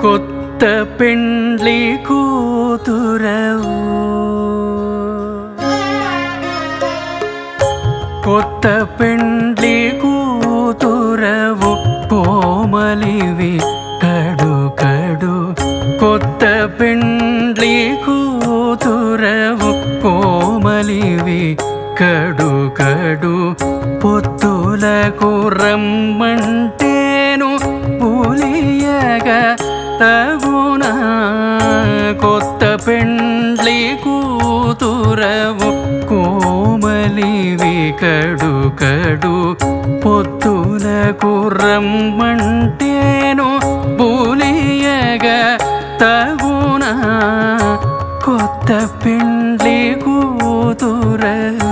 కొత్త పెండ్లి కూతురవు కొత్త పెండ్లి కూతురవు కోమలివి కడు కడు కొత్త పెండ్లి కూతురవు కోమలివి కడు కడు పొత్తులకు రమ్మంటేను పులియగా తగునా కొత్త పెండ్లి కూతురవు కోమలివి కడు కడు పొత్తులకు రమ్మంటేను పులియగా తగునా కొత్త పెండ్లి కూతురవు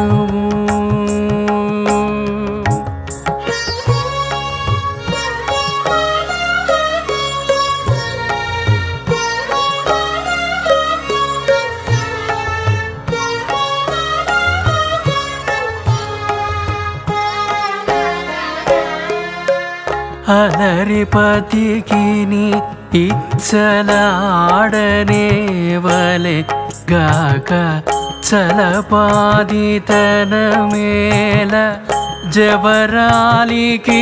అలరిపతికిని ఇచ్చలాడనే వలె గాక చలపాదితన మేల జవరాలికి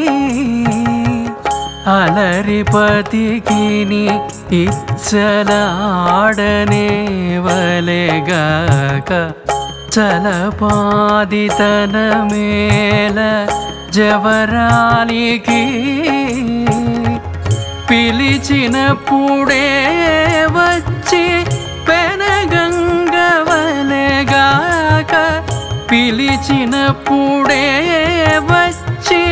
అలరిపతికిని ఇచ్చలాడనే వలె గాక చలపాదితన మేల జవరాలికి పిలిచినప్పుడే వచ్చి పెనగంగవలెగాక పిలిచినప్పుడే వచ్చి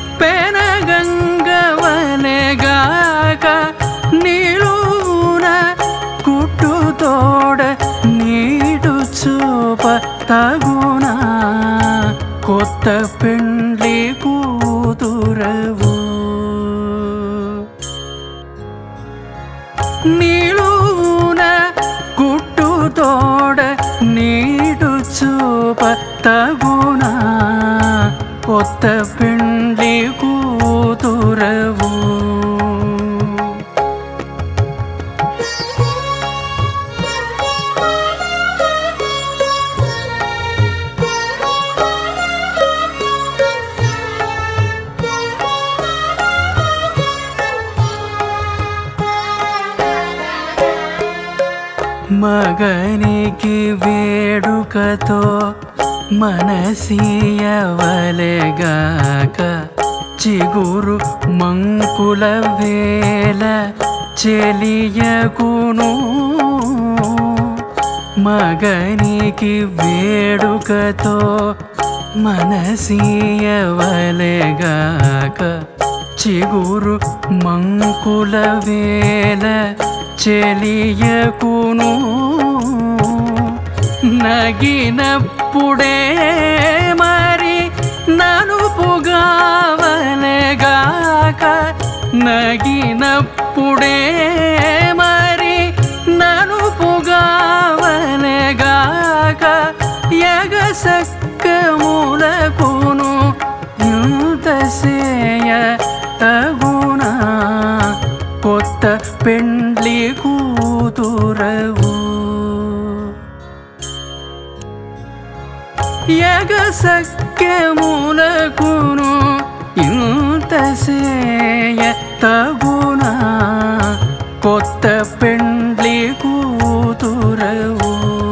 పెనగంగవలెగాక నీలోన కుట్టుతోడ నీడు చూప తగునా కొత్త పెండ్లి కూతురవు నీలోన కుట్టుతోడ నీడు చూప తగునా కొత్త పెండ్లి కూతురవు మగనికి వేడుకతో మనసీయవలెగాక చిగురు మంకుల వేల చెలియకును మగనికి వేడుకతో మనసీయవలెగాక చిగురు మంకుల వేల చెలియకును నగినప్పుడే మరి ననుపుగావలెగాక నగినప్పుడే మరి ననుపుగావలెగాక యగసక్కములకును ఇంతసేయ తగునా కొత్త పెండ్లి కూతురవు యగసఖ్యములకును ఇంతసేయ తగునా కొత్త పెండ్లి కూతురవు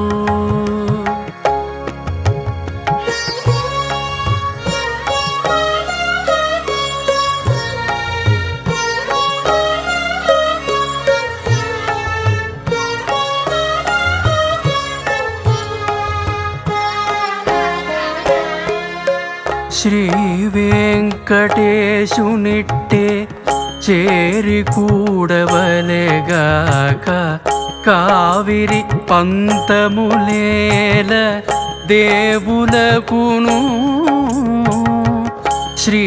శ్రీ వెంకటేశునిట్టే చేరి కూడవలెగాక కావిరి పంతములేల దేవులకును శ్రీ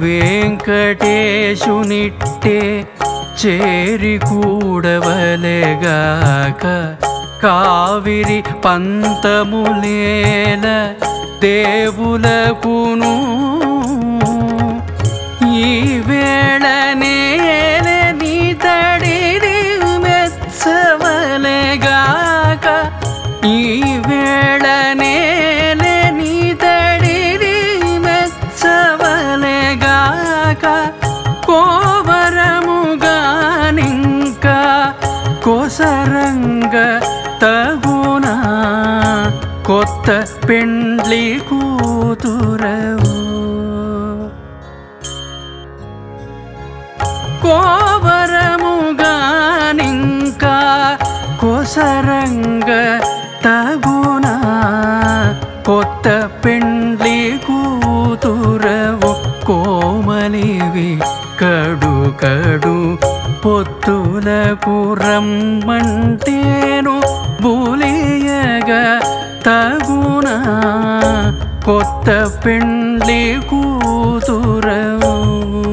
వెంకటేశునిట్టే చేరి కూడవలెగాక కావిరి పంతములేల దేవులకును ఈ వేళ నేల నీ తడి కోవరముగానింకా కొసరంగ తగునా కొత్త పెండ్లి కూతురవు కోవరముగానింకా కొసరంగ తగునా కొత్త పెండ్లి కూతురవు కోమలివి కడు కడు పొత్తులకు రమ్మంటేను బులియగా తగునా కొత్త పెండ్లి కూతురవు